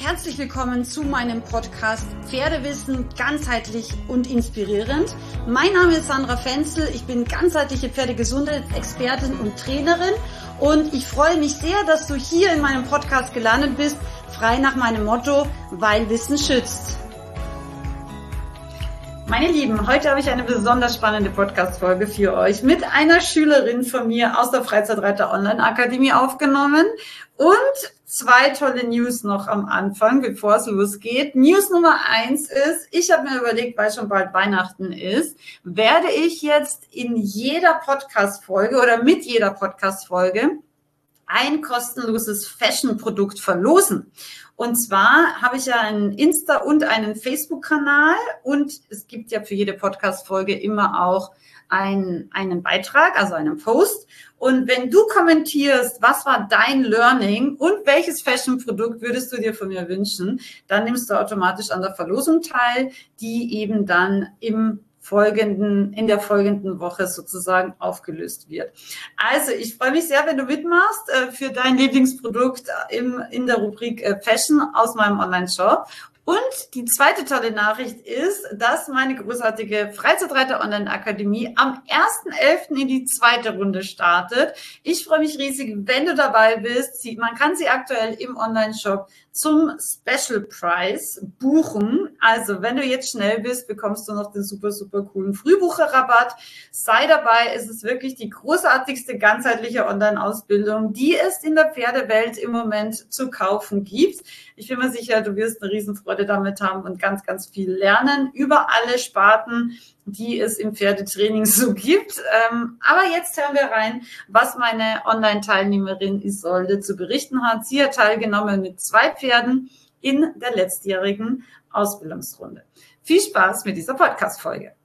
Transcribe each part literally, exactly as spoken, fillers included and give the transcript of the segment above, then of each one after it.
Herzlich willkommen zu meinem Podcast Pferdewissen ganzheitlich und inspirierend. Mein Name ist Sandra Fenzel, ich bin ganzheitliche Pferdegesundheitsexpertin und Trainerin und ich freue mich sehr, dass du hier in meinem Podcast gelandet bist, frei nach meinem Motto, weil Wissen schützt. Meine Lieben, heute habe ich eine besonders spannende Podcast-Folge für euch mit einer Schülerin von mir aus der Freizeitreiter Online Akademie aufgenommen und zwei tolle News noch am Anfang, bevor es losgeht. News Nummer eins ist, ich habe mir überlegt, weil schon bald Weihnachten ist, werde ich jetzt in jeder Podcast-Folge oder mit jeder Podcast-Folge ein kostenloses Fashion-Produkt verlosen. Und zwar habe ich ja einen Insta- und einen Facebook-Kanal und es gibt ja für jede Podcast-Folge immer auch einen, einen Beitrag, also einen Post. Und wenn du kommentierst, was war dein Learning und welches Fashion-Produkt würdest du dir von mir wünschen, dann nimmst du automatisch an der Verlosung teil, die eben dann im folgenden, in der folgenden Woche sozusagen aufgelöst wird. Also ich freue mich sehr, wenn du mitmachst äh, für dein Lieblingsprodukt im, in der Rubrik äh, Fashion aus meinem Online-Shop. Und die zweite tolle Nachricht ist, dass meine großartige Freizeitreiter Online Akademie am ersten elften in die zweite Runde startet. Ich freue mich riesig, wenn du dabei bist. Sie, man kann sie aktuell im Online-Shop zum Special Price buchen. Also wenn du jetzt schnell bist, bekommst du noch den super, super coolen Frühbucherrabatt. Sei dabei, es ist wirklich die großartigste ganzheitliche Online-Ausbildung, die es in der Pferdewelt im Moment zu kaufen gibt. Ich bin mir sicher, du wirst eine Riesenfreude damit haben und ganz, ganz viel lernen über alle Sparten, die es im Pferdetraining so gibt. Ähm, aber jetzt hören wir rein, was meine Online-Teilnehmerin Isolde zu berichten hat. Sie hat teilgenommen mit zwei Pferden in der letztjährigen Ausbildungsrunde. Viel Spaß mit dieser Podcast-Folge.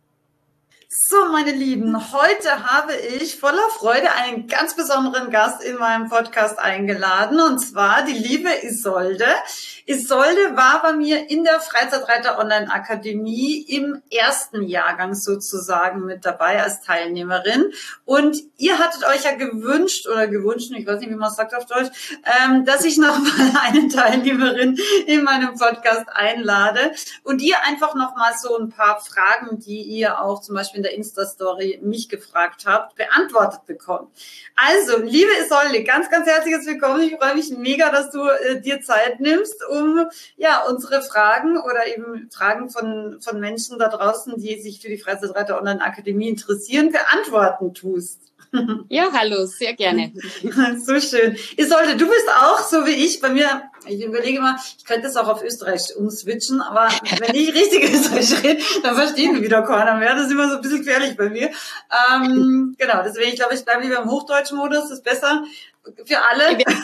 So, meine Lieben, heute habe ich voller Freude einen ganz besonderen Gast in meinem Podcast eingeladen, und zwar die liebe Isolde. Isolde war bei mir in der Freizeitreiter Online Akademie im ersten Jahrgang sozusagen mit dabei als Teilnehmerin. Und ihr hattet euch ja gewünscht oder gewünscht, ich weiß nicht, wie man es sagt auf Deutsch, ähm, dass ich nochmal eine Teilnehmerin in meinem Podcast einlade und ihr einfach nochmal so ein paar Fragen, die ihr auch zum Beispiel in der Insta-Story mich gefragt habt, beantwortet bekommt. Also, liebe Isolde, ganz, ganz herzliches Willkommen. Ich freue mich mega, dass du äh, dir Zeit nimmst, um ja unsere Fragen oder eben Fragen von von Menschen da draußen, die sich für die Freizeitreiter Online Akademie interessieren, beantworten tust. Ja, hallo, sehr gerne. So schön. Isolde, du bist auch, so wie ich, bei mir, ich überlege mal, ich könnte es auch auf Österreich umswitchen, aber wenn ich richtig Österreich rede, dann verstehen wir wieder keiner mehr. Das ist immer so ein bisschen gefährlich bei mir. Ähm, genau, deswegen, ich glaube, ich bleibe lieber im Hochdeutschen-Modus, das ist besser für alle.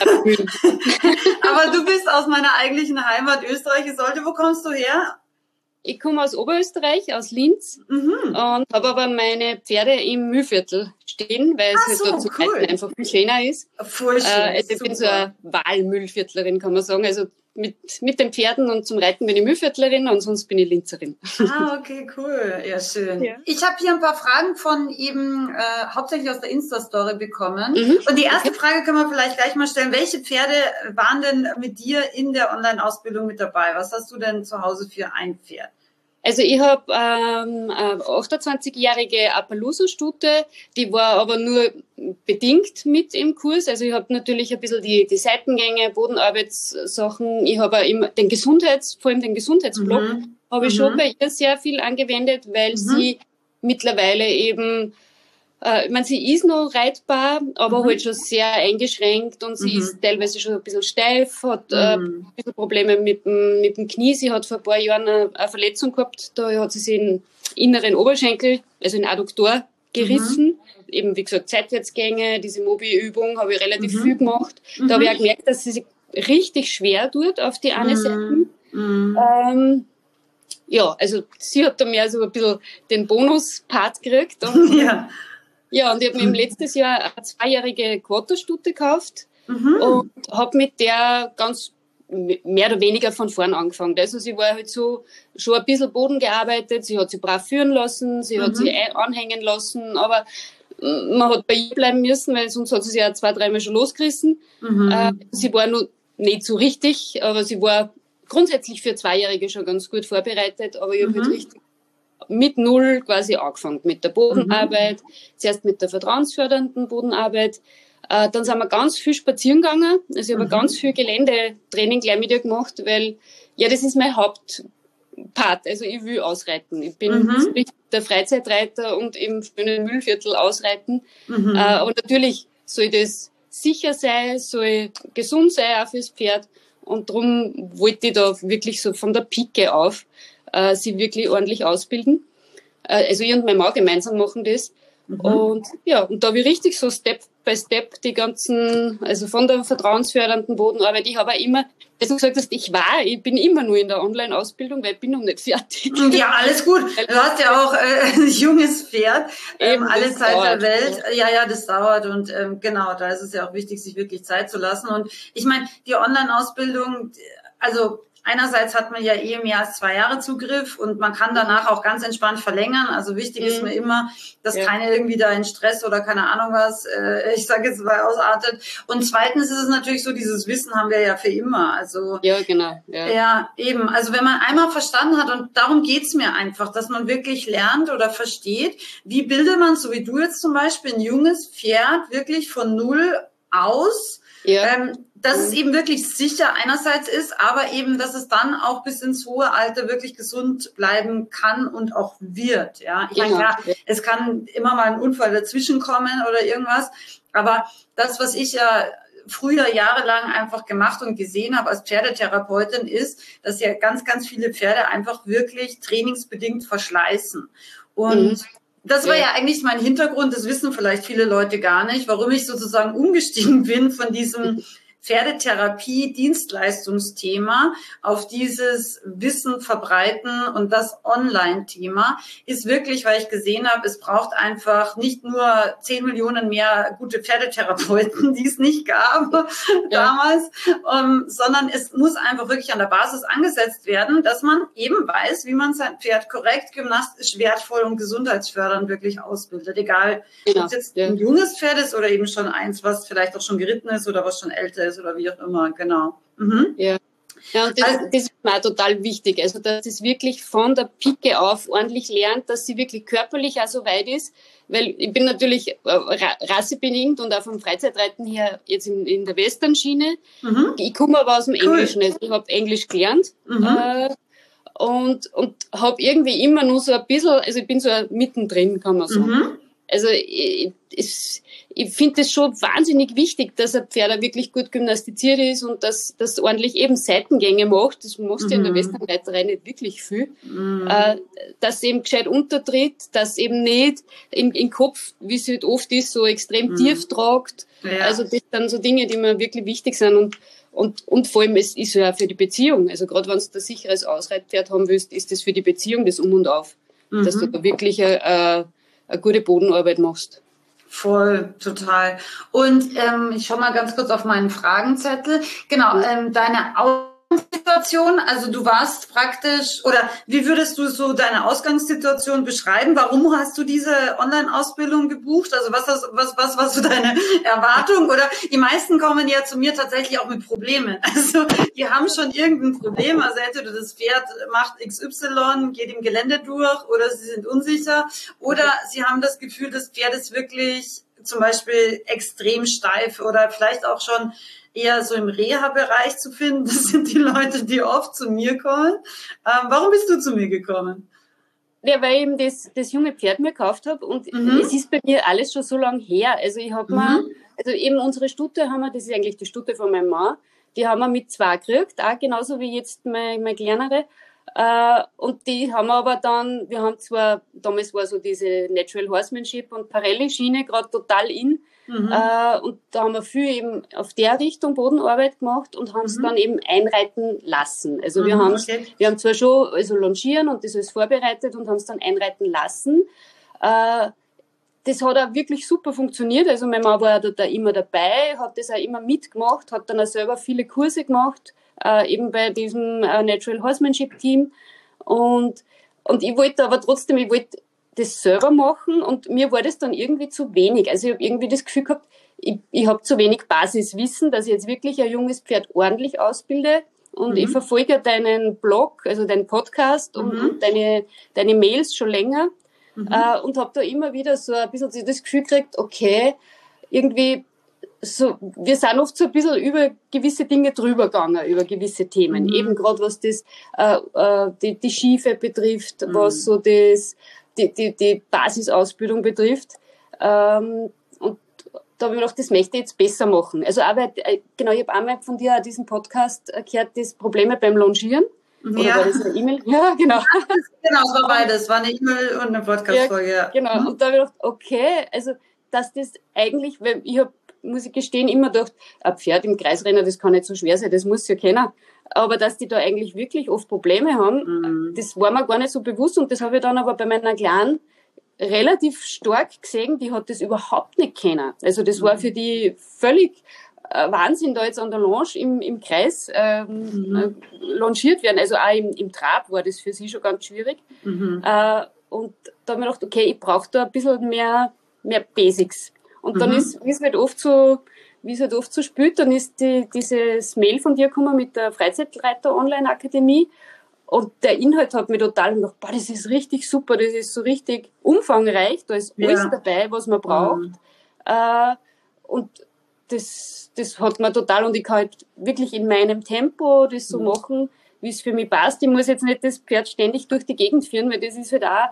Aber du bist aus meiner eigentlichen Heimat Österreich. Isolde, wo kommst du her? Ich komme aus Oberösterreich, aus Linz, mhm. und habe aber meine Pferde im Mühlviertel stehen, weil es so, halt dort zu cool. Reiten einfach viel schöner ist. Voll schön, äh, also ich bin so eine Wahlmühlviertlerin, kann man sagen. Also mit, mit den Pferden und zum Reiten bin ich Mühlviertlerin und sonst bin ich Linzerin. Ah, okay, cool. Ja, schön. Ja. Ich habe hier ein paar Fragen von eben äh, hauptsächlich aus der Insta-Story bekommen. Mhm. Und die erste okay. Frage können wir vielleicht gleich mal stellen. Welche Pferde waren denn mit dir in der Online-Ausbildung mit dabei? Was hast du denn zu Hause für ein Pferd? Also ich habe ähm, eine achtundzwanzigjährige Appaloosa-Stute, die war aber nur bedingt mit im Kurs. Also ich habe natürlich ein bisschen die, die Seitengänge, Bodenarbeitssachen. Ich habe auch immer den Gesundheits, vor allem den Gesundheitsblock, mhm. habe ich mhm. schon bei ihr sehr viel angewendet, weil mhm. sie mittlerweile eben, äh, ich meine, sie ist noch reitbar, aber mhm. halt schon sehr eingeschränkt und sie mhm. ist teilweise schon ein bisschen steif, hat äh, ein bisschen Probleme mit dem, mit dem Knie. Sie hat vor ein paar Jahren eine, eine Verletzung gehabt, da hat sie sich den inneren Oberschenkel, also den Adduktor, gerissen. Mhm. Eben, wie gesagt, Seitwärtsgänge, diese Mobi-Übung habe ich relativ mhm. viel gemacht. Mhm. Da habe ich auch gemerkt, dass sie sich richtig schwer tut auf die eine mhm. Seite. Mhm. Ähm, ja, also sie hat da mehr so ein bisschen den Bonus-Part gekriegt. Und, ja. Ja, und ich habe mir im letztes Jahr eine zweijährige Quarterstute gekauft mhm. und habe mit der ganz mehr oder weniger von vorn angefangen. Also sie war halt so schon ein bisschen Boden gearbeitet, sie hat sich brav führen lassen, sie mhm. hat sich anhängen lassen, aber man hat bei ihr bleiben müssen, weil sonst hat sie sich ja zwei, dreimal schon losgerissen. Mhm. Äh, sie war noch nicht so richtig, aber sie war grundsätzlich für Zweijährige schon ganz gut vorbereitet, aber ich habe Mhm. halt richtig mit Null quasi angefangen, mit der Bodenarbeit, mhm. zuerst mit der vertrauensfördernden Bodenarbeit. Äh, dann sind wir ganz viel spazieren gegangen. Also ich habe mhm. ganz viel Geländetraining gleich mit ihr gemacht, weil, ja, das ist mein Hauptpart. Also ich will ausreiten. Ich bin mhm. der Freizeitreiter und im schönen Mühlviertel ausreiten. Mhm. Äh, aber natürlich soll das sicher sein, soll gesund sein auch fürs Pferd. Und darum wollte ich da wirklich so von der Pike auf äh, sie wirklich ordentlich ausbilden. Äh, also ich und mein Mann gemeinsam machen das. Mhm. Und ja, und da habe ich richtig so Step by Step die ganzen, also von der vertrauensfördernden Bodenarbeit. Ich habe auch immer, als du gesagt hast, ich war, ich bin immer nur in der Online-Ausbildung, weil ich bin noch nicht fertig. Ja, alles gut. Du hast ja auch äh, ein junges Pferd, ähm, alle Zeit dauert, der Welt. Ja, ja, das dauert und ähm, genau, da ist es ja auch wichtig, sich wirklich Zeit zu lassen. Und ich meine, die Online-Ausbildung, also einerseits hat man ja eh mehr als zwei Jahre Zugriff und man kann danach auch ganz entspannt verlängern. Also wichtig mhm. ist mir immer, dass ja. keiner irgendwie da in Stress oder keine Ahnung was, äh, ich sage jetzt mal, ausartet. Und zweitens ist es natürlich so, dieses Wissen haben wir ja für immer. Also ja, genau. Ja, ja eben. Also wenn man einmal verstanden hat, und darum geht's mir einfach, dass man wirklich lernt oder versteht, wie bildet man, so wie du jetzt zum Beispiel, ein junges Pferd wirklich von null aus, ja. ähm, dass es eben wirklich sicher einerseits ist, aber eben, dass es dann auch bis ins hohe Alter wirklich gesund bleiben kann und auch wird. Ja, ich meine, klar, es kann immer mal ein Unfall dazwischen kommen oder irgendwas, aber das, was ich ja früher jahrelang einfach gemacht und gesehen habe als Pferdetherapeutin, ist, dass ja ganz, ganz viele Pferde einfach wirklich trainingsbedingt verschleißen. Und mhm. das war ja. ja eigentlich mein Hintergrund, das wissen vielleicht viele Leute gar nicht, warum ich sozusagen umgestiegen bin von diesem Pferdetherapie-Dienstleistungsthema auf dieses Wissen verbreiten und das Online-Thema ist wirklich, weil ich gesehen habe, es braucht einfach nicht nur zehn Millionen mehr gute Pferdetherapeuten, die es nicht gab ja. damals, um, sondern es muss einfach wirklich an der Basis angesetzt werden, dass man eben weiß, wie man sein Pferd korrekt, gymnastisch, wertvoll und gesundheitsfördernd wirklich ausbildet. Egal, genau. ob es jetzt ja. ein junges Pferd ist oder eben schon eins, was vielleicht auch schon geritten ist oder was schon älter ist oder wie auch immer, genau. Mhm. Ja. Ja, und das, also, das ist mir auch total wichtig, also dass es wirklich von der Pike auf ordentlich lernt, dass sie wirklich körperlich auch so weit ist, weil ich bin natürlich äh, rassebedingt und auch vom Freizeitreiten her jetzt in, in der Western-Schiene. Mhm. Ich komme aber aus dem cool. Englischen, also ich habe Englisch gelernt mhm. äh, und, und habe irgendwie immer nur so ein bisschen, also ich bin so mittendrin, kann man sagen. Mhm. Also ich, ich, ich finde es schon wahnsinnig wichtig, dass ein Pferd wirklich gut gymnastiziert ist und dass das ordentlich eben Seitengänge macht. Das machst du mhm. ja in der Westernreiterei nicht wirklich viel. Mhm. Äh, dass eben gescheit untertritt, dass eben nicht in den Kopf, wie es halt oft ist, so extrem mhm. tief tragt. Ja. Also das sind dann so Dinge, die mir wirklich wichtig sind. Und, und, und vor allem, es ist ja auch für die Beziehung. Also gerade wenn du ein sicheres Ausreitpferd haben willst, ist das für die Beziehung das Um und Auf. Mhm. Dass du da wirklich äh, eine gute Bodenarbeit machst. Voll, total. Und ähm, ich schaue mal ganz kurz auf meinen Fragenzettel. Genau, ähm, deine Ausgangssituation, also du warst praktisch, oder wie würdest du so deine Ausgangssituation beschreiben? Warum hast du diese Online-Ausbildung gebucht? Also was, was, was, was war so deine Erwartung? Oder die meisten kommen ja zu mir tatsächlich auch mit Problemen. Also die haben schon irgendein Problem. Also entweder das Pferd macht X Y, geht im Gelände durch oder sie sind unsicher oder sie haben das Gefühl, das Pferd ist wirklich zum Beispiel extrem steif oder vielleicht auch schon eher so im Reha-Bereich zu finden. Das sind die Leute, die oft zu mir kommen. Ähm, warum bist du zu mir gekommen? Ja, weil ich eben das, das junge Pferd mir gekauft habe und mhm. es ist bei mir alles schon so lange her. Also ich habe mhm. mir, also eben unsere Stute haben wir, das ist eigentlich die Stute von meinem Mann, die haben wir mit zwei gekriegt, auch genauso wie jetzt meine, meine kleinere. Uh, und die haben wir aber dann, wir haben zwar, damals war so diese Natural Horsemanship und Parelli-Schiene gerade total in, mhm. uh, und da haben wir viel eben auf der Richtung Bodenarbeit gemacht und haben es mhm. dann eben einreiten lassen. Also mhm, wir haben okay. wir haben zwar schon also longieren und das alles vorbereitet und haben es dann einreiten lassen. Uh, das hat auch wirklich super funktioniert. Also mein Mann war da immer dabei, hat das auch immer mitgemacht, hat dann auch selber viele Kurse gemacht, Äh, eben bei diesem äh, Natural Horsemanship Team und, und ich wollte aber trotzdem, ich wollte das selber machen und mir war das dann irgendwie zu wenig. Also ich habe irgendwie das Gefühl gehabt, ich, ich habe zu wenig Basiswissen, dass ich jetzt wirklich ein junges Pferd ordentlich ausbilde und Mhm. ich verfolge deinen Blog, also deinen Podcast und, Mhm. und deine, deine Mails schon länger Mhm. äh, und habe da immer wieder so ein bisschen das Gefühl gekriegt, okay, irgendwie so, wir sind oft so ein bisschen über gewisse Dinge drüber gegangen, über gewisse Themen. Mhm. Eben gerade was das, äh, äh, die, die Schiefe betrifft, Mhm. was so das, die, die, die Basisausbildung betrifft. Ähm, und da habe ich mir gedacht, das möchte ich jetzt besser machen. Also auch, weil, äh, genau, ich habe einmal von dir diesen Podcast äh, gehört, das Probleme beim Longieren. Oder Ja. war das eine E-Mail? Ja, genau. Genau, es war beides. War eine E-Mail und eine Podcast-Folge, ja. Genau. Mhm. Und da habe ich gedacht, okay, also, dass das eigentlich, weil ich habe, muss ich gestehen, immer gedacht, ein Pferd im Kreisrennen, das kann nicht so schwer sein, das muss ja kennen. Aber dass die da eigentlich wirklich oft Probleme haben, Mhm. das war mir gar nicht so bewusst. Und das habe ich dann aber bei meiner Kleinen relativ stark gesehen, die hat das überhaupt nicht kennen. Also das war für die völlig äh, Wahnsinn, da jetzt an der Longe im, im Kreis ähm, Mhm. äh, longiert werden. Also auch im, im Trab war das für sie schon ganz schwierig. Mhm. Äh, und da habe ich gedacht, okay, ich brauche da ein bisschen mehr, mehr Basics. Und dann Mhm. ist, wie es halt oft so, wie es halt oft so spielt, dann ist die, dieses Mail von dir gekommen mit der Freizeitreiter Online Akademie. Und der Inhalt hat mich total gedacht, boah, das ist richtig super, das ist so richtig umfangreich, da ist Ja. alles dabei, was man braucht. Mhm. Äh, und das, das hat mir total, und ich kann halt wirklich in meinem Tempo das so Mhm. machen, wie es für mich passt. Ich muss jetzt nicht das Pferd ständig durch die Gegend führen, weil das ist halt auch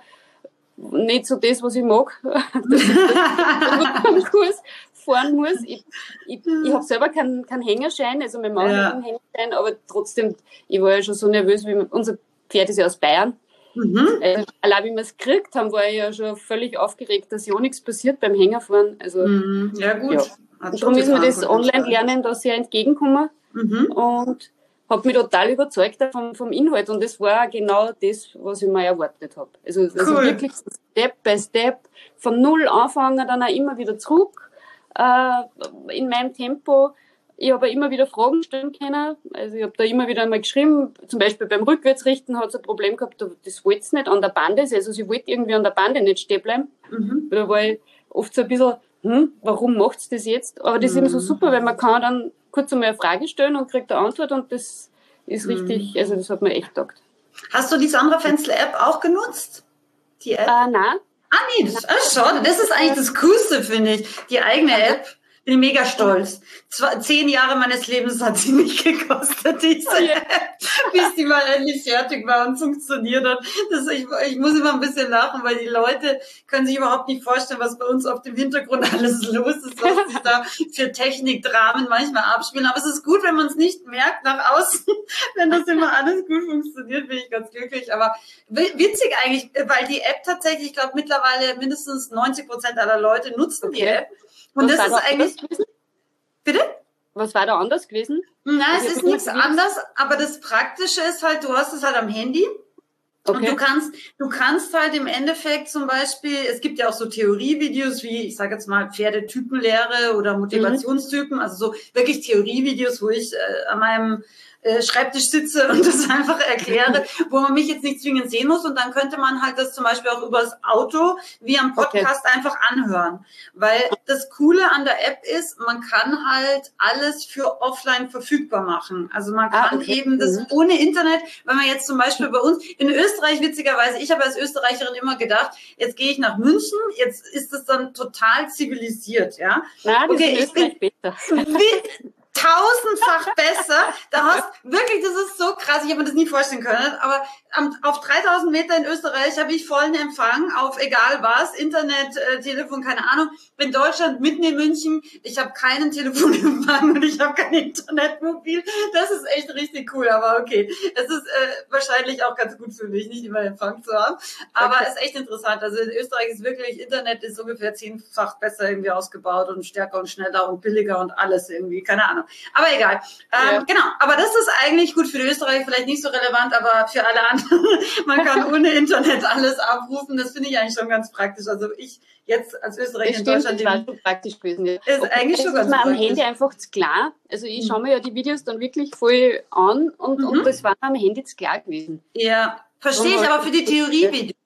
nicht so das, was ich mag. Das ist das, was man am Kurs fahren muss. Ich, ich, ich habe selber keinen keinen Hängerschein, also mein Mann Ja. hat einen Hängerschein, aber trotzdem, ich war ja schon so nervös, wie man, unser Pferd ist ja aus Bayern. Mhm. Also, allein wie wir es gekriegt haben, war ich ja schon völlig aufgeregt, dass ja auch nichts passiert beim Hängerfahren. Also, Mhm. Ja, gut. ja. Hat Und schon darum ist mir gefahren, das Potenzial. Online-Lernen da sehr entgegengekommen Mhm. und habe mich total überzeugt vom, vom Inhalt. Und das war genau das, was ich mir erwartet habe. Also, also Cool. wirklich so Step by Step, von null anfangen, dann auch immer wieder zurück äh, in meinem Tempo. Ich habe immer wieder Fragen stellen können. Also ich habe da immer wieder einmal geschrieben, zum Beispiel beim Rückwärtsrichten hat es ein Problem gehabt, das wollte es nicht an der Bande, also sie wollte irgendwie an der Bande nicht stehen bleiben. Mhm. Da war ich oft so ein bisschen, hm, warum macht es das jetzt? Aber das ist eben so Mhm. super, weil man kann dann kurz einmal eine Frage stellen und kriegt eine Antwort und das ist richtig, also das hat mir echt getaugt. Hast du die Sandra Fenzel-App auch genutzt? Die App? Äh, nein, Ah, nee, das, ah, schade. Das ist eigentlich das Coolste, finde ich. Die eigene App. Bin ich mega stolz. Zwei, zehn Jahre meines Lebens hat sie mich gekostet, diese Oh ja. App, bis die mal endlich fertig war und funktioniert hat. Das, ich, ich muss immer ein bisschen lachen, weil die Leute können sich überhaupt nicht vorstellen, was bei uns auf dem Hintergrund alles los ist, was sich da für Technikdramen manchmal abspielen. Aber es ist gut, wenn man es nicht merkt nach außen. Wenn das immer alles gut funktioniert, bin ich ganz glücklich. Aber witzig eigentlich, weil die App tatsächlich, ich glaube, mittlerweile mindestens neunzig Prozent aller Leute nutzen die Okay. App. Und was das war ist da anders eigentlich, gewesen? bitte? Was war da anders gewesen? Nein, Also es ich ist bin nichts nicht- anders, aber das Praktische ist halt, du hast es halt am Handy. Und Okay. du kannst, du kannst halt im Endeffekt zum Beispiel, es gibt ja auch so Theorievideos wie, ich sage jetzt mal, Pferdetypenlehre oder Motivationstypen, also so wirklich Theorievideos, wo ich äh, an meinem äh, Schreibtisch sitze und das einfach erkläre, wo man mich jetzt nicht zwingend sehen muss. Und dann könnte man halt das zum Beispiel auch übers Auto wie am Podcast einfach anhören. Weil das Coole an der App ist, man kann halt alles für offline verfügbar machen. Also man Ah, kann okay. eben das Mhm. ohne Internet, wenn man jetzt zum Beispiel bei uns in Österreich, witzigerweise, ich habe als Österreicherin immer gedacht, jetzt gehe ich nach München, jetzt ist es dann total zivilisiert, ja. Nein, das Okay, ist in ich bin- Österreich besser. Wie tausendfach besser. Da hast wirklich, das ist so krass, ich habe mir das nie vorstellen können, aber am, auf dreitausend Meter in Österreich habe ich vollen Empfang auf egal was, Internet, äh, Telefon, keine Ahnung. In Deutschland, mitten in München, ich habe keinen Telefonempfang und ich habe kein Internetmobil. Das ist echt richtig cool, aber okay. Es ist äh, wahrscheinlich auch ganz gut für mich, nicht immer Empfang zu haben. Aber es ist echt interessant. Also in Österreich ist wirklich, Internet ist ungefähr zehnfach besser irgendwie ausgebaut und stärker und schneller und billiger und alles irgendwie, keine Ahnung. Aber egal. Ähm, Ja. Genau, aber das ist eigentlich gut für die Österreicher, vielleicht nicht so relevant, aber für alle anderen. Man kann ohne Internet alles abrufen. Das finde ich eigentlich schon ganz praktisch. Also ich jetzt als Österreicher Das in stimmt, Deutschland das war leben, schon praktisch gewesen. Ja. ist eigentlich das schon ist ganz mir am praktisch. Handy einfach zu klar. Also ich Mhm. schaue mir ja die Videos dann wirklich voll an und, Mhm. und das war mir am Handy zu klar gewesen. Ja, verstehe ich, aber für die Theorievideos,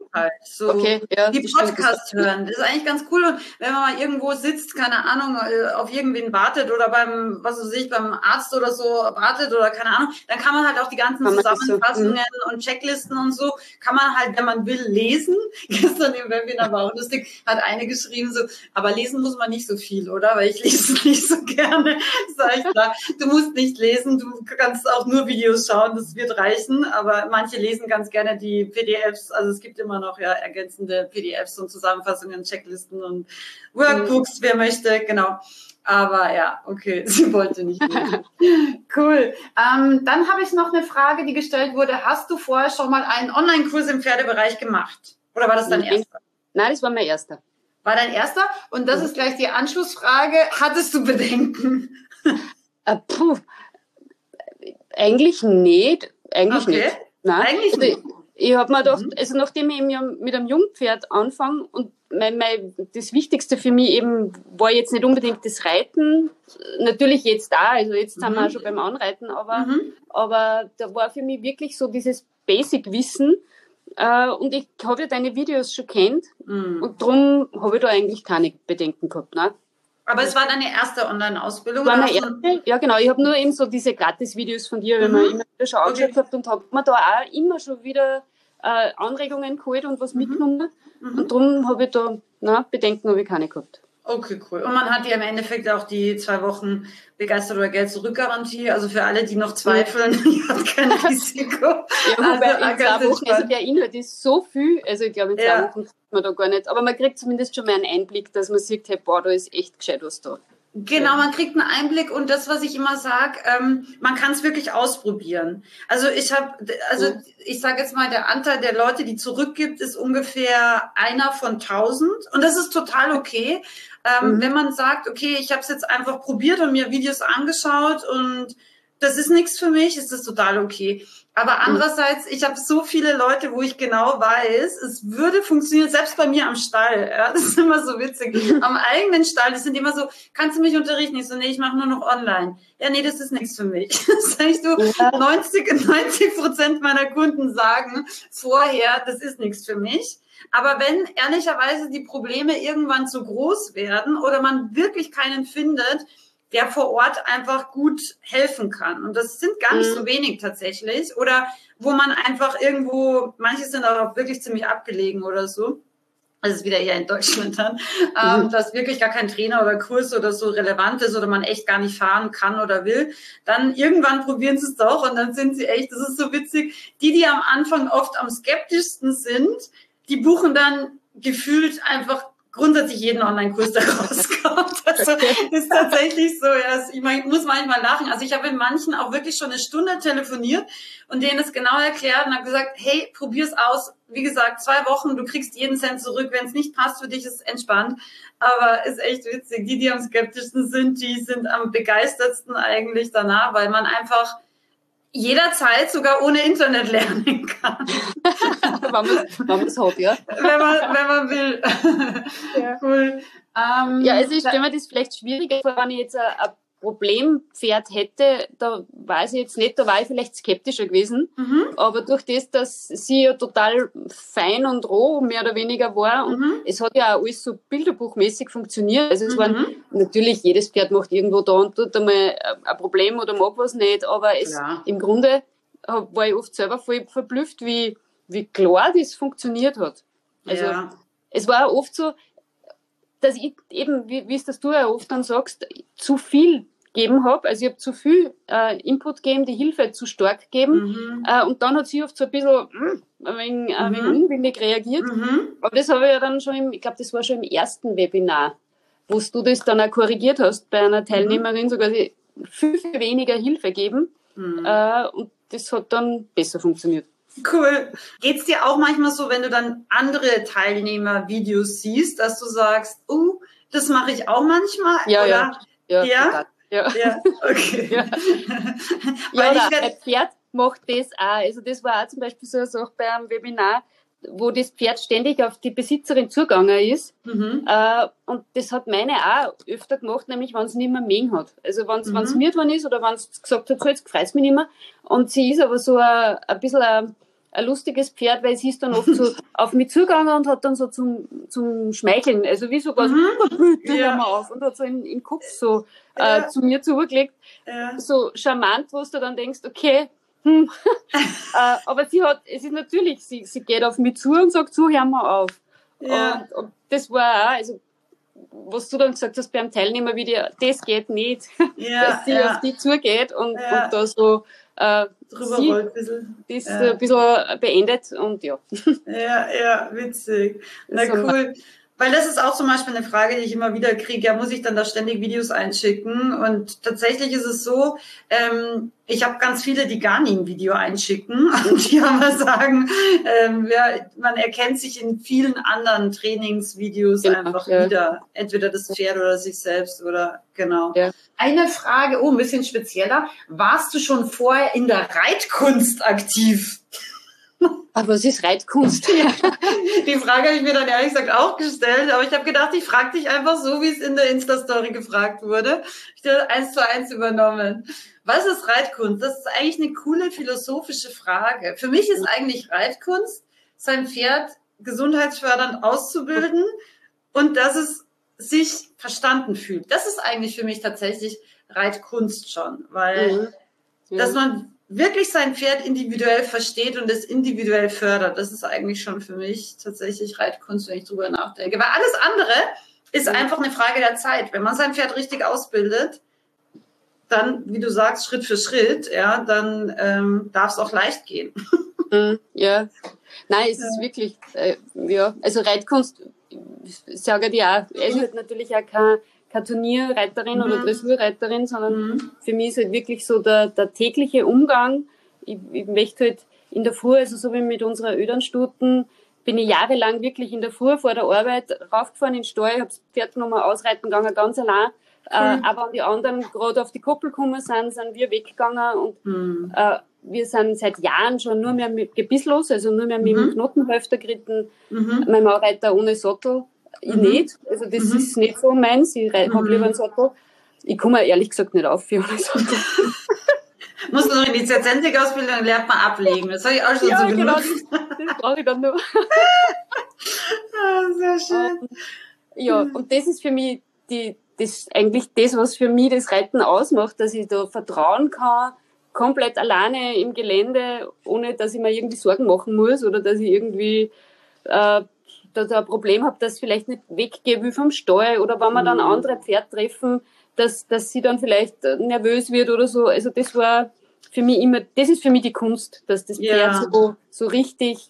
halt. So okay, ja, die das stimmt. Podcast hören. Das ist eigentlich ganz cool. Und wenn man mal irgendwo sitzt, keine Ahnung, äh, auf irgendwen wartet oder beim, was weiß ich, beim Arzt oder so wartet oder keine Ahnung, dann kann man halt auch die ganzen Kann man das so, Zusammenfassungen mhm. und Checklisten und so, kann man halt, wenn man will, lesen. Gestern im Webinar war auch lustig, hat eine geschrieben so, aber lesen muss man nicht so viel, oder? Weil ich lese nicht so gerne. Sag ich klar, du musst nicht lesen, du kannst auch nur Videos schauen, das wird reichen, aber manche lesen ganz gerne die P D Fs, also es gibt immer noch ja ergänzende P D Fs und Zusammenfassungen, Checklisten und Workbooks, mhm. wer möchte, genau. Aber ja, okay, sie wollte nicht lesen. Cool. Ähm, dann habe ich noch eine Frage, die gestellt wurde. Hast du vorher schon mal einen Online-Kurs im Pferdebereich gemacht? Oder war das dein erster? Nein, das war mein erster. War dein erster? Und das ist gleich die Anschlussfrage. Hattest du Bedenken? Äh, puh, eigentlich nicht. Eigentlich okay. nicht. Nein. Eigentlich also, nicht. Ich, ich habe mir gedacht, also nachdem ich mit einem Jungpferd anfange und mein, mein, das Wichtigste für mich eben war jetzt nicht unbedingt das Reiten, natürlich jetzt da, also jetzt mhm. sind wir auch schon beim Anreiten, aber, mhm. aber da war für mich wirklich so dieses Basic-Wissen, äh, und ich habe ja deine Videos schon kennt mhm. und darum habe ich da eigentlich keine Bedenken gehabt. Ne? Aber es war deine erste Online-Ausbildung? War meine erste, ja genau, ich habe nur eben so diese Gratis-Videos von dir, mhm. wenn man immer wieder schon angeschaut okay. hat und habe mir da auch immer schon wieder äh, Anregungen geholt und was mhm. mitgenommen. Mhm. Und darum habe ich da, na, Bedenken habe ich keine gehabt. Okay, cool. Und man hat ja im Endeffekt auch die zwei Wochen Begeistert oder Geld zurück-Garantie. Also für alle, die noch zweifeln, ja. hat kein Risiko. Ja, also, in zwei Wochen, also der Inhalt ist so viel, also ich glaube in zwei ja. Wochen kriegt man da gar nicht. Aber man kriegt zumindest schon mal einen Einblick, dass man sieht, hey, boah, da ist echt gescheit was da. Genau, man kriegt einen Einblick und das, was ich immer sage, ähm, man kann es wirklich ausprobieren. Also ich habe, also mhm. ich sage jetzt mal, der Anteil der Leute, die zurückgibt, ist ungefähr einer von tausend und das ist total okay. Ähm, mhm. Wenn man sagt, okay, ich habe es jetzt einfach probiert und mir Videos angeschaut und das ist nichts für mich, ist das total okay. Aber andererseits, ich habe so viele Leute, wo ich genau weiß, es würde funktionieren, selbst bei mir am Stall. Ja, das ist immer so witzig. Am eigenen Stall, die sind immer so, kannst du mich unterrichten? Ich so, nee, ich mache nur noch online. Ja, nee, das ist nichts für mich. Das sag ich so, neunzig Prozent meiner Kunden sagen vorher, das ist nichts für mich. Aber wenn ehrlicherweise die Probleme irgendwann zu groß werden oder man wirklich keinen findet, der vor Ort einfach gut helfen kann. Und das sind gar nicht so wenig tatsächlich. Oder wo man einfach irgendwo, manche sind auch wirklich ziemlich abgelegen oder so. Das ist wieder eher in Deutschland dann, mhm. ähm, dass wirklich gar kein Trainer oder Kurs oder so relevant ist oder man echt gar nicht fahren kann oder will. Dann irgendwann probieren sie es doch und dann sind sie echt, das ist so witzig, die, die am Anfang oft am skeptischsten sind, die buchen dann gefühlt einfach grundsätzlich jeden Online-Kurs, der rauskommt. Also ist tatsächlich so, ja, ich muss manchmal lachen. Also ich habe in manchen auch wirklich schon eine Stunde telefoniert und denen es genau erklärt und habe gesagt, hey, probier's aus. Wie gesagt, zwei Wochen, du kriegst jeden Cent zurück. Wenn es nicht passt für dich, ist es entspannt. Aber ist echt witzig. Die, die am skeptischsten sind, die sind am begeistertsten eigentlich danach, weil man einfach jederzeit sogar ohne Internet lernen kann. wenn man es hat, ja. Wenn man, wenn man will. Ja. Cool. Ähm, ja, also ich stelle mir das vielleicht schwieriger vor, wenn ich jetzt ein, ein Problempferd hätte, da weiß ich jetzt nicht, da war ich vielleicht skeptischer gewesen. Mhm. Aber durch das, dass sie ja total fein und roh mehr oder weniger war und mhm. es hat ja auch alles so bilderbuchmäßig funktioniert. Also es mhm. waren natürlich, jedes Pferd macht irgendwo da und dort einmal ein Problem oder mag was nicht, aber es ja. im Grunde war ich oft selber voll verblüfft, wie, wie klar das funktioniert hat. Also ja. es war oft so, dass ich eben, wie, wie es das du ja oft dann sagst, zu viel gegeben habe. Also ich habe zu viel äh, Input gegeben, die Hilfe zu stark gegeben. Mhm. Äh, und dann hat sie oft so ein bisschen, mh, ein wenig, mhm. ein wenig unwillig reagiert. Mhm. Aber das habe ich ja dann schon im, ich glaube, das war schon im ersten Webinar, wo du das dann auch korrigiert hast bei einer Teilnehmerin, mhm. sogar viel, viel weniger Hilfe geben. Mhm. Äh, und das hat dann besser funktioniert. Cool. Geht's dir auch manchmal so, wenn du dann andere Teilnehmer-Videos siehst, dass du sagst, uh, das mache ich auch manchmal? Ja, oder? ja. Ja, ja? ja. ja. Okay. Ja, ja oder ein Pferd macht das auch. Also das war auch zum Beispiel so eine Sache bei einem Webinar, wo das Pferd ständig auf die Besitzerin zugegangen ist. Mhm. Äh, und das hat meine auch öfter gemacht, nämlich wenn sie nicht mehr mähen hat. Also wenn es mhm. miert worden ist oder wenn sie gesagt hat, so, jetzt freut mich nicht mehr. Und sie ist aber so ein, ein bisschen ein, ein lustiges Pferd, weil sie ist dann oft so auf mich zugegangen und hat dann so zum, zum Schmeicheln, also wie so ganz, Mhm. bitte Ja. hör mal auf, und hat so in, in den Kopf so Ja. äh, zu mir zugelegt, Ja. so charmant, wo du dann denkst, okay, hm. äh, aber sie hat, es ist natürlich, sie, sie geht auf mich zu und sagt, so, hör mal auf. Ja. Und, und das war auch, also was du dann gesagt hast beim Teilnehmer wieder, das geht nicht, Ja, dass sie ja. auf die zugeht und, Ja. und da so äh, Drüber sie rollt ein bisschen. das Ja. ein bisschen beendet und ja. Ja, ja, witzig. Na So, cool. Weil das ist auch zum Beispiel eine Frage, die ich immer wieder kriege. Ja, muss ich dann da ständig Videos einschicken? Und tatsächlich ist es so, ähm, ich habe ganz viele, die gar nie ein Video einschicken und die aber sagen, ähm, ja, man erkennt sich in vielen anderen Trainingsvideos Genau, einfach ja. wieder. Entweder das Pferd oder sich selbst oder genau. Ja. Eine Frage, oh, ein bisschen spezieller. Warst du schon vorher in der Reitkunst aktiv? Aber es ist Reitkunst. Ja, die Frage habe ich mir dann ehrlich gesagt auch gestellt, aber ich habe gedacht, ich frage dich einfach so, wie es in der Insta-Story gefragt wurde. Ich habe eins zu eins übernommen. Was ist Reitkunst? Das ist eigentlich eine coole philosophische Frage. Für mich ist eigentlich Reitkunst, sein Pferd gesundheitsfördernd auszubilden und dass es sich verstanden fühlt. Das ist eigentlich für mich tatsächlich Reitkunst schon, weil Mhm. Ja. dass man wirklich sein Pferd individuell versteht und es individuell fördert. Das ist eigentlich schon für mich tatsächlich Reitkunst, wenn ich drüber nachdenke. Weil alles andere ist einfach eine Frage der Zeit. Wenn man sein Pferd richtig ausbildet, dann, wie du sagst, Schritt für Schritt, ja, dann ähm, darf es auch leicht gehen. Mhm. Ja. Nein, es Ja. ist wirklich, äh, ja, also Reitkunst, ich sage dir auch, er ist halt natürlich auch kein, keine Turnierreiterin Mhm. oder Dressurreiterin, sondern Mhm. für mich ist halt wirklich so der, der tägliche Umgang. Ich, ich möchte halt in der Früh, also so wie mit unserer Ödernstuten, bin ich jahrelang wirklich in der Früh vor der Arbeit raufgefahren in den Stall, habe das Pferd genommen, ausreiten gegangen, ganz allein. Äh, aber wenn die anderen gerade auf die Koppel gekommen sind, sind wir weggegangen und Mhm. äh, wir sind seit Jahren schon nur mehr mit gebisslos, also nur mehr mit Mhm. dem Knotenhalfter geritten. Mhm. Mein Mann reitet da ohne Sattel. Ich Mhm. nicht. Also das Mhm. ist nicht so meins. Ich mhm. habe lieber einen Sattel. Ich komme ehrlich gesagt nicht auf für ohne Sattel. Muss man noch in die Zerzentrik-Ausbildung lernt man ablegen. Das habe ich auch schon Ja, so genau, genutzt. das, das brauche ich dann nur. Ah, sehr schön. Und, ja, und das ist für mich die, das eigentlich das, was für mich das Reiten ausmacht, dass ich da vertrauen kann, komplett alleine im Gelände, ohne dass ich mir irgendwie Sorgen machen muss oder dass ich irgendwie äh, da, da ein Problem habe, dass ich vielleicht nicht weggehe will vom Stall oder wenn wir dann andere Pferd treffen, dass, dass sie dann vielleicht nervös wird oder so. Also das war für mich immer, das ist für mich die Kunst, dass das Pferd Ja. so, so richtig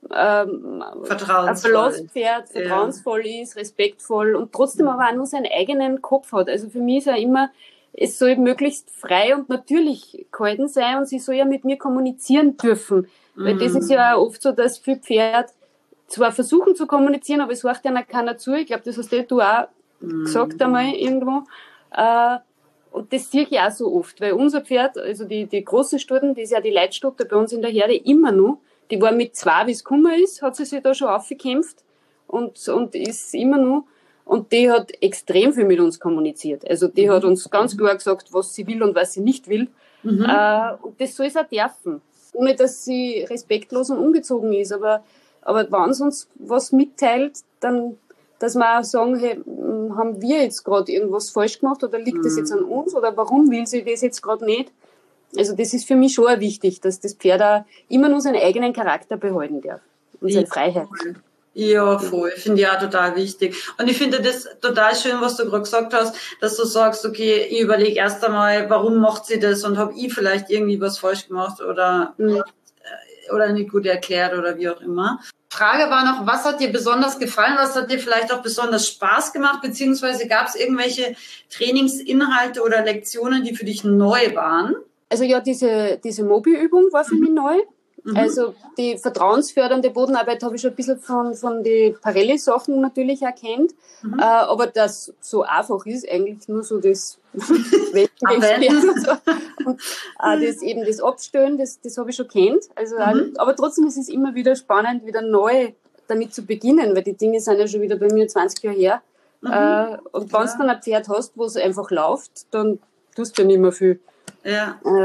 ähm, ein Vertrauensvoll. Verlasspferd, vertrauensvoll Ja. ist, respektvoll und trotzdem aber auch nur seinen eigenen Kopf hat. Also für mich ist ja immer, es soll möglichst frei und natürlich gehalten sein und sie soll ja mit mir kommunizieren dürfen. Mhm. Weil das ist ja auch oft so, dass viele Pferd zwar versuchen zu kommunizieren, aber es hört ja keiner zu. Ich glaube, das hast du auch mhm. gesagt einmal irgendwo. Äh, und das sehe ich auch so oft, weil unser Pferd, also die, die große Stuten, die ist ja die Leitstute bei uns in der Herde immer noch, die war mit zwei, wie es gekommen ist, hat sie sich da schon aufgekämpft und, und ist immer noch. Und die hat extrem viel mit uns kommuniziert. Also die mhm. hat uns ganz klar gesagt, was sie will und was sie nicht will. Mhm. Äh, und das soll sie auch dürfen. Ohne, dass sie respektlos und ungezogen ist. Aber, aber wenn sie uns was mitteilt, dann, dass wir auch sagen, hey, haben wir jetzt gerade irgendwas falsch gemacht oder liegt mhm. das jetzt an uns oder warum will sie das jetzt gerade nicht? Also das ist für mich schon auch wichtig, dass das Pferd auch immer nur seinen eigenen Charakter behalten darf und seine ja, Freiheit. Voll. Ja, voll. Finde ich auch total wichtig. Und ich finde das total schön, was du gerade gesagt hast, dass du sagst, okay, ich überlege erst einmal, warum macht sie das und habe ich vielleicht irgendwie was falsch gemacht oder, mhm. oder nicht gut erklärt oder wie auch immer. Frage war noch, was hat dir besonders gefallen, was hat dir vielleicht auch besonders Spaß gemacht, beziehungsweise gab es irgendwelche Trainingsinhalte oder Lektionen, die für dich neu waren? Also ja, diese, diese Mobi-Übung war für mhm. mich neu. Mhm. Also die vertrauensfördernde Bodenarbeit habe ich schon ein bisschen von, von den Parelli-Sachen natürlich erkannt. Mhm. Äh, aber das so einfach ist, eigentlich nur so das Wettenexperten und, so. Und äh, das eben das Abstellen, das, das habe ich schon kennt. Also, mhm. Aber trotzdem ist es immer wieder spannend, wieder neu damit zu beginnen, weil die Dinge sind ja schon wieder bei mir zwanzig Jahre her. Mhm. Äh, und wenn du dann ein Pferd hast, wo es einfach läuft, dann tust du ja nicht mehr viel. Ja. Äh,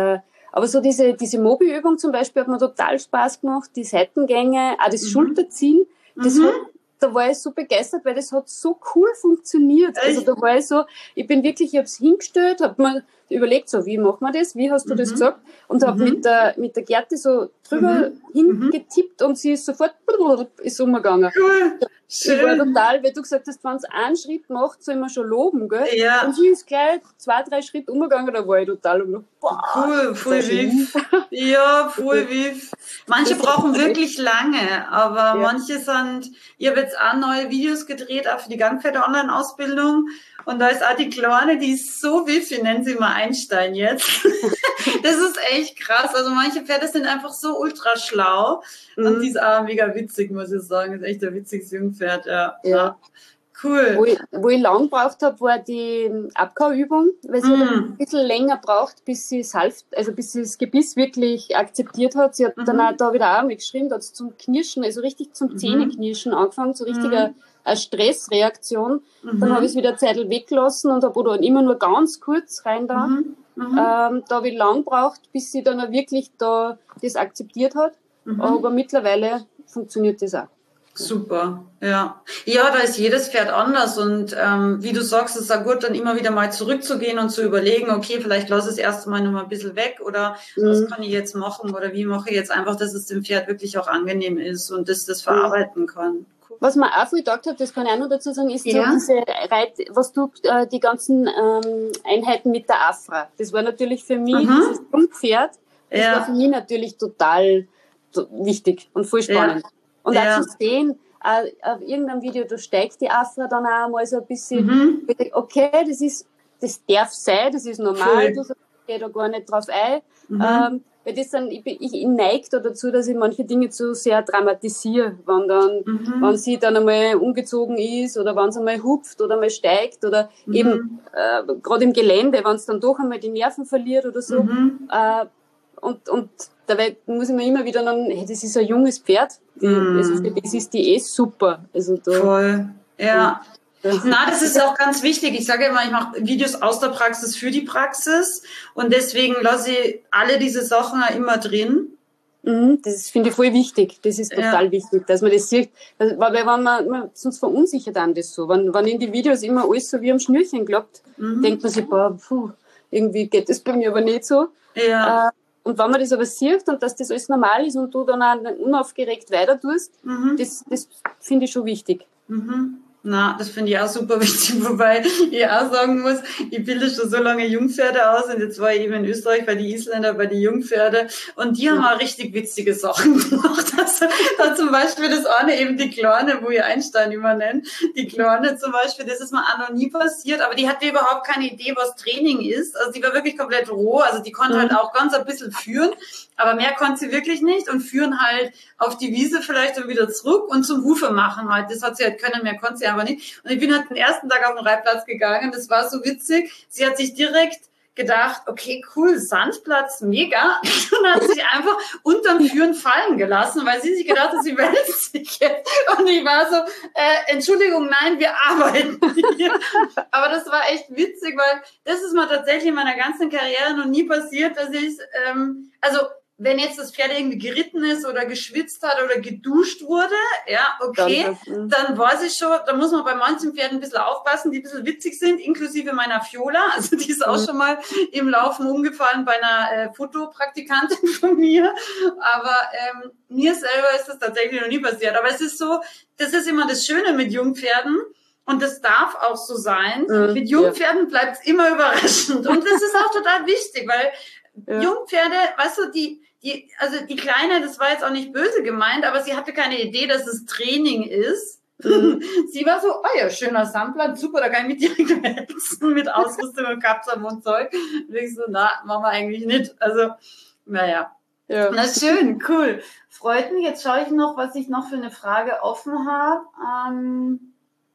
Aber so diese, diese Mobi-Übung zum Beispiel hat mir total Spaß gemacht, die Seitengänge, auch das mhm. Schulterziehen, das mhm. hat, da war ich so begeistert, weil das hat so cool funktioniert. Echt? Also da war ich so, ich bin wirklich, ich hab's hingestellt, hab mir überlegt, so, wie machen wir das, wie hast du mhm. das gesagt? Und hab mhm. mit der, mit der Gerte so drüber mhm. hingetippt und sie ist sofort, ist umgegangen. Cool. Ich war total, weil du gesagt hast, wenn sie einen Schritt macht, soll man schon loben, gell? Ja. Und sie ist gleich zwei, drei Schritte umgegangen, da war ich total und boah, cool, voll wief. Ja, voll wief. Manche brauchen wirklich lange, aber ja. manche sind, ich habe jetzt auch neue Videos gedreht, auch für die Gangpferde-Online-Ausbildung. Und da ist auch die Kleine, die ist so wiff, wir nennen sie mal Einstein jetzt. Das ist echt krass. Also manche Pferde sind einfach so ultra schlau. Mhm. Und die ist auch mega witzig, muss ich sagen. Das ist echt ein witziges Jungpferd, ja. ja. ja. Cool. Wo ich, wo ich lang gebraucht habe, war die Abkauübung, weil sie mm. ein bisschen länger braucht, bis sie salft, also bis sie das Gebiss wirklich akzeptiert hat. Sie hat mm. dann auch da wieder auch mitgeschrieben, da hat sie zum Knirschen, also richtig zum mm. Zähneknirschen angefangen, so richtig mm. eine, eine Stressreaktion. Mm. Dann habe ich es wieder eine Zeit weggelassen und habe oder immer nur ganz kurz rein da. Mm. Mm. Ähm, da habe ich lang gebraucht, bis sie dann auch wirklich da das akzeptiert hat. Mm. Aber mittlerweile funktioniert das auch. Super, ja. Ja, da ist jedes Pferd anders und ähm, wie du sagst, es ist auch gut, dann immer wieder mal zurückzugehen und zu überlegen, okay, vielleicht lass es erst mal noch mal ein bisschen weg oder mhm. was kann ich jetzt machen oder wie mache ich jetzt einfach, dass es dem Pferd wirklich auch angenehm ist und dass das verarbeiten kann. Cool. Was man auch viel gedacht hat, das kann ich auch noch dazu sagen, ist ja. so diese Reit, was du, äh, die ganzen ähm, Einheiten mit der Afra. Das war natürlich für mich, mhm. dieses Pferd, das ja. war für mich natürlich total to- wichtig und voll spannend. Ja. Und ja. auch zu sehen, äh, auf irgendeinem Video, da steigt die Afra dann auch mal so ein bisschen, mhm. okay, das ist, das darf sein, das ist normal, du sagst, ich gehe da gar nicht drauf ein. Mhm. Ähm, weil das dann, ich, ich, ich neige da dazu, dass ich manche Dinge zu sehr dramatisiere, wenn dann, mhm. wenn sie dann einmal umgezogen ist oder wenn sie einmal hupft oder mal steigt oder mhm. eben, äh, gerade im Gelände, wenn es dann doch einmal die Nerven verliert oder so, mhm. äh, und, und dabei muss ich mir immer wieder dann, hey, das ist ein junges Pferd, die, mm. also für das ist die eh super. Also da, voll, ja. Das Na, das ist auch ganz wichtig. Ich sage immer, ich mache Videos aus der Praxis für die Praxis und deswegen lasse ich alle diese Sachen immer drin. Mhm, das finde ich voll wichtig. Das ist total ja. wichtig, dass man das sieht. Weil wenn man, man sonst verunsichert dann das so. Wenn, wenn in die Videos immer alles so wie am Schnürchen klappt, mhm. denkt man sich, boah, puh, irgendwie geht das bei mir aber nicht so. Ja. Äh, Und wenn man das aber sieht und dass das alles normal ist und du dann auch unaufgeregt weiter tust, mhm. das, das finde ich schon wichtig. Mhm. Na, das finde ich auch super wichtig, wobei ich auch sagen muss, ich bilde schon so lange Jungpferde aus und jetzt war ich eben in Österreich bei die Isländer, bei die Jungpferde und die haben auch richtig witzige Sachen gemacht. Also, da zum Beispiel das eine eben die Kleine, wo ich Einstein immer nenne, die Kleine zum Beispiel, das ist mir auch noch nie passiert, aber die hatte überhaupt keine Idee, was Training ist. Also die war wirklich komplett roh, also die konnte mhm. halt auch ganz ein bisschen führen, aber mehr konnte sie wirklich nicht und führen halt auf die Wiese vielleicht und wieder zurück und zum Hufe machen halt. Das hat sie halt können, mehr konnte sie aber nicht. Und ich bin halt den ersten Tag auf den Reitplatz gegangen, das war so witzig. Sie hat sich direkt gedacht, okay, cool, Sandplatz, mega. Und hat sich einfach unterm Führen fallen gelassen, weil sie sich gedacht hat, sie wälzt sich jetzt. Und ich war so, äh, Entschuldigung, nein, wir arbeiten hier. Aber das war echt witzig, weil das ist mir tatsächlich in meiner ganzen Karriere noch nie passiert, dass ich, ähm, also wenn jetzt das Pferd irgendwie geritten ist oder geschwitzt hat oder geduscht wurde, ja, okay, dann, dann weiß ich schon, da muss man bei manchen Pferden ein bisschen aufpassen, die ein bisschen witzig sind, inklusive meiner Fiola. Also die ist auch mhm. schon mal im Laufen umgefallen bei einer äh, Fotopraktikantin von mir. Aber ähm, mir selber ist das tatsächlich noch nie passiert. Aber es ist so, das ist immer das Schöne mit Jungpferden. Und das darf auch so sein. Mhm, mit Jungpferden ja. bleibt es immer überraschend. Und das ist auch total wichtig, weil ja. Jungpferde, weißt du, die, die, also die Kleine, das war jetzt auch nicht böse gemeint, aber sie hatte keine Idee, dass es Training ist. Mhm. Sie war so, oh ja, schöner Sandplatz, super, da kann ich mit dir wälzen, mit Ausrüstung und Kapsam und Zeug. Und ich so, na, machen wir eigentlich nicht. Also, naja. Ja. Na schön, cool. Freut mich. Jetzt schaue ich noch, was ich noch für eine Frage offen habe. Ähm,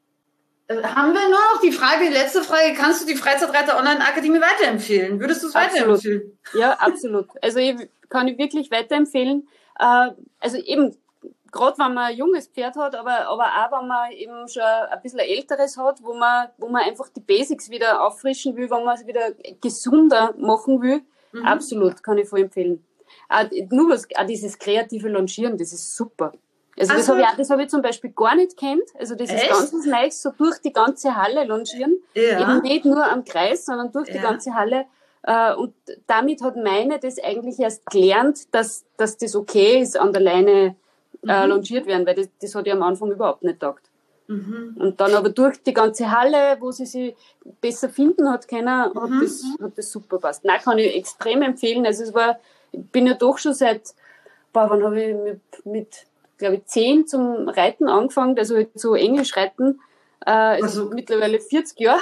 Haben wir nur noch die Frage, die letzte Frage, kannst du die Freizeitreiter Online-Akademie weiterempfehlen? Würdest du es weiterempfehlen? Ja, absolut. Also ich kann ich wirklich weiterempfehlen. Also eben, gerade wenn man ein junges Pferd hat, aber, aber auch wenn man eben schon ein bisschen ein älteres hat, wo man, wo man einfach die Basics wieder auffrischen will, wenn man es wieder gesunder machen will, Mhm. Absolut, kann ich voll empfehlen. Auch, nur was, auch dieses kreative Longieren, das ist super. Also, das habe ich, auch, das hab ich zum Beispiel gar nicht kennt. Also das Echt? ist ganz was Neues, so durch die ganze Halle longieren. Ja. Eben nicht nur am Kreis, sondern durch ja. die ganze Halle. Und damit hat meine das eigentlich erst gelernt, dass, dass das okay ist, an der Leine mhm. äh, longiert werden, weil das, das hat ja am Anfang überhaupt nicht gedacht. Mhm. Und dann aber durch die ganze Halle, wo sie sich besser finden hat können, mhm. hat, das, hat das super passt. Nein, kann ich extrem empfehlen. Also es war, ich bin ja doch schon seit, boah, wann habe ich mit, mit glaube ich, zehn zum Reiten angefangen, also so Englisch reiten, äh, also, also mittlerweile vierzig Jahre.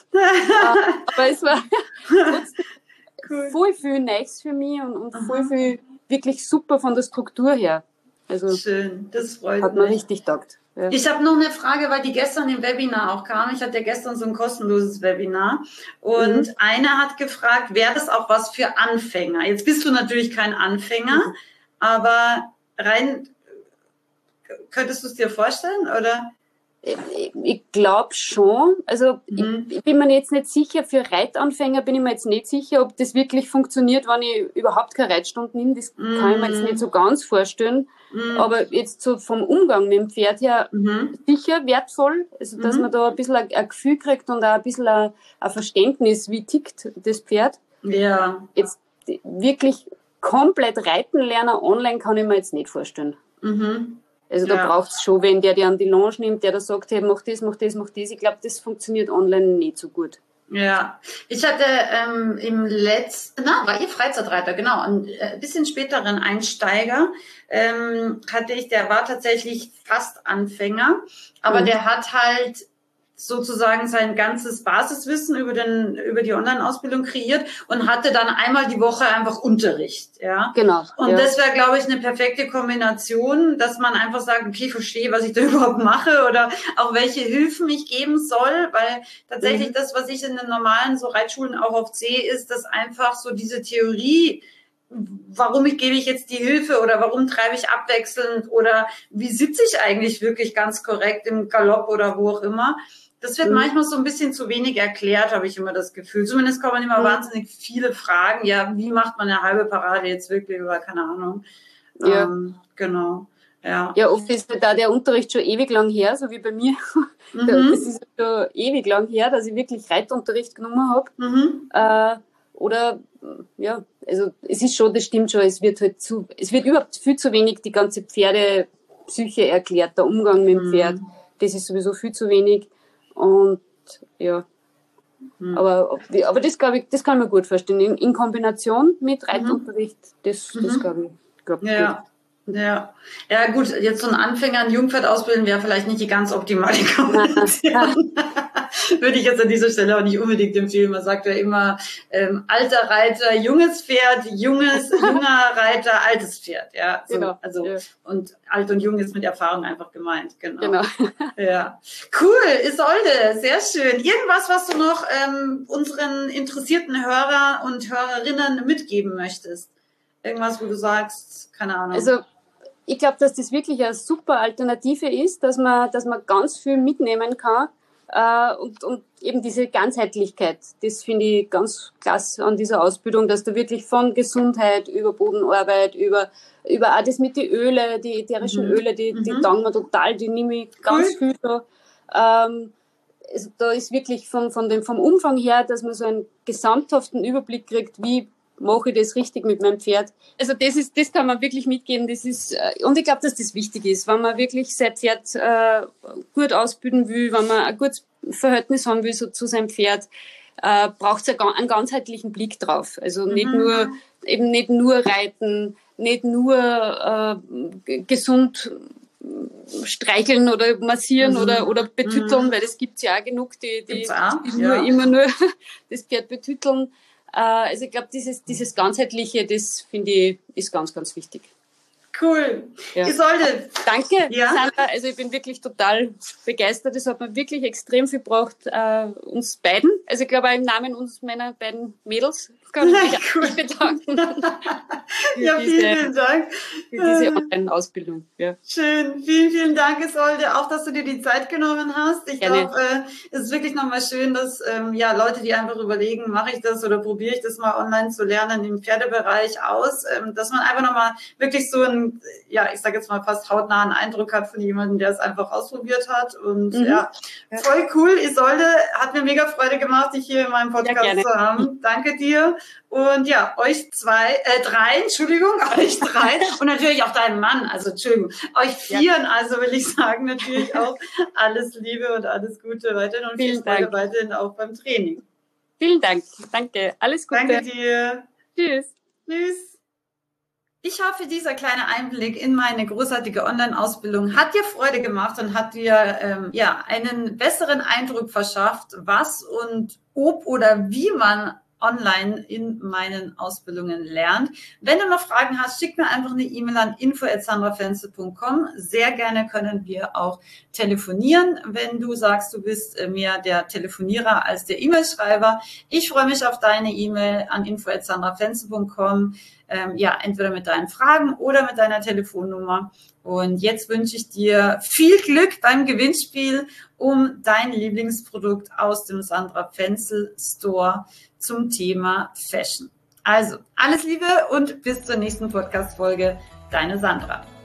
Aber es war cool. voll viel Neues für mich und, und voll viel wirklich super von der Struktur her. Also schön, das freut hat mich. Hat mir richtig getaugt. Ja. Ich habe noch eine Frage, weil die gestern im Webinar auch kam. Ich hatte ja gestern so ein kostenloses Webinar und mhm. einer hat gefragt, wäre das auch was für Anfänger? Jetzt bist du natürlich kein Anfänger, mhm. aber rein, könntest du es dir vorstellen, oder? Ich, ich glaube schon. Also mhm. ich, ich bin mir jetzt nicht sicher, für Reitanfänger bin ich mir jetzt nicht sicher, ob das wirklich funktioniert, wenn ich überhaupt keine Reitstunde nehme. Das mhm. kann ich mir jetzt nicht so ganz vorstellen. Mhm. Aber jetzt so vom Umgang mit dem Pferd her mhm. sicher wertvoll, also dass mhm. man da ein bisschen ein, ein Gefühl kriegt und auch ein bisschen ein, ein Verständnis, wie tickt das Pferd. Ja. Jetzt wirklich komplett reiten lernen online kann ich mir jetzt nicht vorstellen. Mhm. Also da ja. braucht es schon, wenn der dir an die Longe nimmt, der da sagt, hey, mach das, mach das, mach das. Ich glaube, das funktioniert online nicht so gut. Ja, ich hatte ähm, im letzten, na, war ihr Freizeitreiter, genau, ein äh, bisschen späteren Einsteiger, ähm, hatte ich, der war tatsächlich fast Anfänger, aber mhm. der hat halt sozusagen sein ganzes Basiswissen über den über die Online-Ausbildung kreiert und hatte dann einmal die Woche einfach Unterricht, ja. Genau. Und ja. das wäre, glaube ich, eine perfekte Kombination, dass man einfach sagt, okay, ich verstehe, was ich da überhaupt mache oder auch welche Hilfen ich geben soll, weil tatsächlich mhm. das, was ich in den normalen so Reitschulen auch oft sehe, ist, dass einfach so diese Theorie, warum ich, gebe ich jetzt die Hilfe oder warum treibe ich abwechselnd oder wie sitze ich eigentlich wirklich ganz korrekt im Galopp oder wo auch immer. Das wird mhm. manchmal so ein bisschen zu wenig erklärt, habe ich immer das Gefühl. Zumindest kommen immer mhm. wahnsinnig viele Fragen. Ja, wie macht man eine halbe Parade jetzt wirklich oder keine Ahnung. Ja. Ähm, genau. Ja. ja, oft ist da der Unterricht schon ewig lang her, so wie bei mir. Mhm. Das ist schon ewig lang her, dass ich wirklich Reitunterricht genommen habe. Mhm. Äh, oder, ja, also es ist schon, das stimmt schon, es wird halt zu, es wird überhaupt viel zu wenig die ganze Pferdepsyche erklärt, der Umgang mit dem Pferd. Mhm. Das ist sowieso viel zu wenig. Und ja, hm. aber, aber das glaube ich, das kann man gut verstehen. In, in Kombination mit Reitunterricht, das, das mhm. glaube ich, glaub ich ja. gut. Ja. Ja, gut, jetzt so ein Anfänger, ein Jungpferd ausbilden wäre vielleicht nicht die ganz optimale Kombination. Würde ich jetzt an dieser Stelle auch nicht unbedingt empfehlen. Man sagt ja immer, ähm, alter Reiter, junges Pferd, junges, junger Reiter, altes Pferd. Ja, so, genau. Also, ja. Und alt und jung ist mit Erfahrung einfach gemeint. Genau. genau. Ja. Cool, Isolde, sehr schön. Irgendwas, was du noch ähm, unseren interessierten Hörer und Hörerinnen mitgeben möchtest? Irgendwas, wo du sagst, keine Ahnung. Also, ich glaube, dass das wirklich eine super Alternative ist, dass man, dass man ganz viel mitnehmen kann. Äh, und, und eben diese Ganzheitlichkeit, das finde ich ganz klasse an dieser Ausbildung, dass du wirklich von Gesundheit über Bodenarbeit, über, über auch das mit den Öle, die ätherischen mhm. Öle, die, die mhm. taugen mir total, die nehme ich ganz cool. viel so. Ähm, also da ist wirklich von, von dem, vom Umfang her, dass man so einen gesamthaften Überblick kriegt, wie mache ich das richtig mit meinem Pferd. Also das ist, das kann man wirklich mitgeben. Das ist, und ich glaube, dass das wichtig ist, wenn man wirklich sein Pferd äh, gut ausbilden will, wenn man ein gutes Verhältnis haben will so, zu seinem Pferd, äh, braucht es einen ganzheitlichen Blick drauf. Also nicht mhm. nur, eben nicht nur reiten, nicht nur äh, gesund streicheln oder massieren mhm. oder, oder betütteln, mhm. weil das gibt's ja auch genug, die, die, auch, die nur, ja. immer nur das Pferd betütteln. Also ich glaube, dieses, dieses Ganzheitliche, das finde ich, ist ganz, ganz wichtig. Cool. Ja. Isolde. Danke, Ja? Sandra. Also ich bin wirklich total begeistert. Es hat mir wirklich extrem viel gebracht, äh, uns beiden. Also ich glaube auch im Namen uns meiner beiden Mädels kann ich mich cool. bedanken. Ja, diese, vielen, vielen Dank. Für diese Online-Ausbildung. Ja. Schön. Vielen, vielen Dank, Isolde, auch, dass du dir die Zeit genommen hast. Ich Gerne. glaube, äh, es ist wirklich nochmal schön, dass ähm, ja Leute, die einfach überlegen, mache ich das oder probiere ich das mal online zu lernen im Pferdebereich aus, ähm, dass man einfach nochmal wirklich so einen, ja, ich sage jetzt mal fast hautnahen Eindruck hat von jemandem, der es einfach ausprobiert hat. Und Mhm. ja, ja, voll cool. Isolde, hat mir mega Freude gemacht, dich hier in meinem Podcast ja, zu haben. Danke dir. Und ja, euch zwei, äh, drei, Entschuldigung, euch drei und natürlich auch deinem Mann, also Entschuldigung, euch vieren, ja. Also will ich sagen, natürlich auch alles Liebe und alles Gute weiterhin und viel Freude weiterhin auch beim Training. Vielen Dank, danke, alles Gute. Danke dir. Tschüss. Tschüss. Ich hoffe, dieser kleine Einblick in meine großartige Online-Ausbildung hat dir Freude gemacht und hat dir ähm, ja einen besseren Eindruck verschafft, was und ob oder wie man online in meinen Ausbildungen lernt. Wenn du noch Fragen hast, schick mir einfach eine E-Mail an info at sandra fenzel punkt com. Sehr gerne können wir auch telefonieren, wenn du sagst, du bist mehr der Telefonierer als der E-Mail-Schreiber. Ich freue mich auf deine E-Mail an info at sandra fenzel punkt com. Ähm, ja, entweder mit deinen Fragen oder mit deiner Telefonnummer. Und jetzt wünsche ich dir viel Glück beim Gewinnspiel um dein Lieblingsprodukt aus dem Sandra Fenzel Store zum Thema Fashion. Also, alles Liebe und bis zur nächsten Podcast-Folge. Deine Sandra.